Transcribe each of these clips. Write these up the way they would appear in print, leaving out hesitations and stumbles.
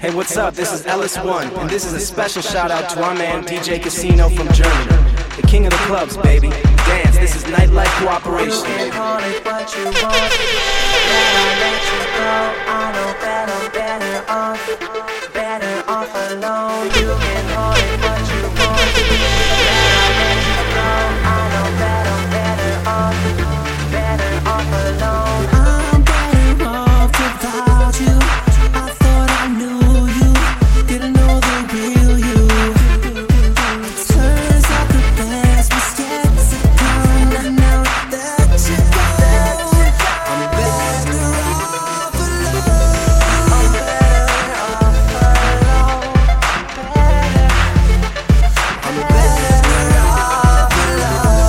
Hey, what's up? This is Ellis One, and this is a special shout out to our man DJ Casino from Germany. The king of the clubs, baby. Dance, this is nightlife cooperation. You can call it what you want, but I let you go. I know that I'm better off alone. You can call it what you want, but I let you go. I know that I'm better off alone. I'm better off without you. I thought I knew you, didn't know the real you. Turns out the best was yet to come, and now that you're gone, I'm better off alone. I'm better off alone. I'm better off alone.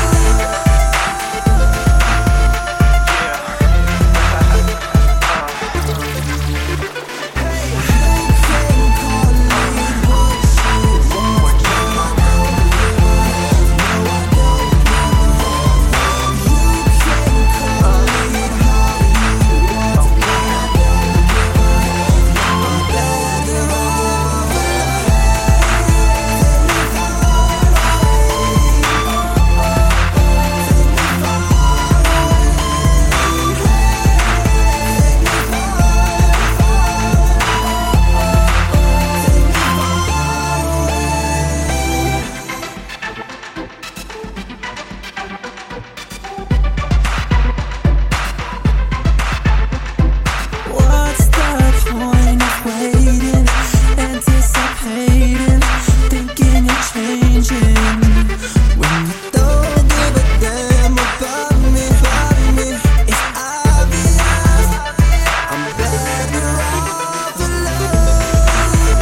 What's the point of waiting, anticipating, thinking you're changing when you don't give a damn about me? It's obvious I'm better off alone.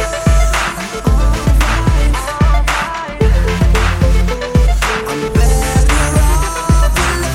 I'm better off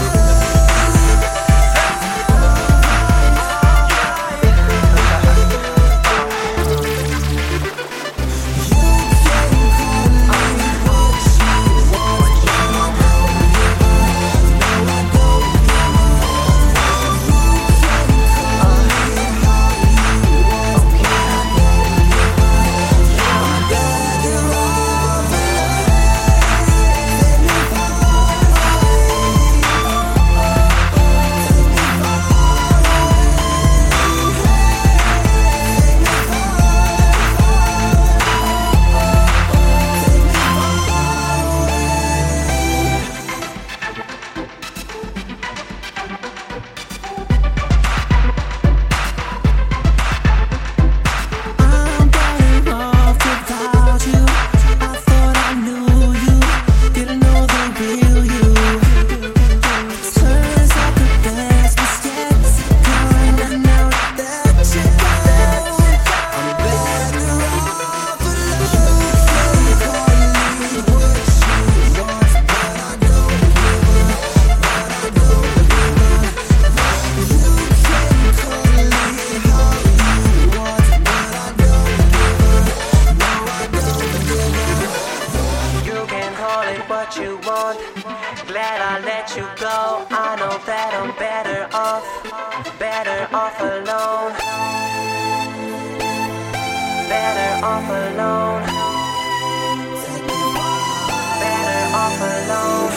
what you want. Glad I let you go. I know that I'm better off alone. Better off alone. Better off alone.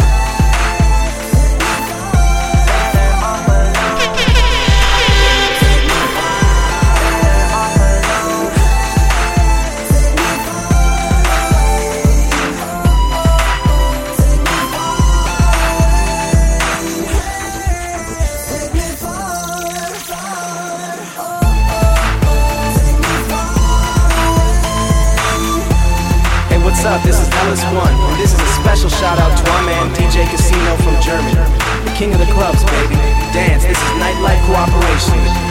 What's up? This is Ellis One, and this is a special shout out to our man DJ Casino from Germany. The king of the clubs, baby. Dance, this is nightlife cooperation.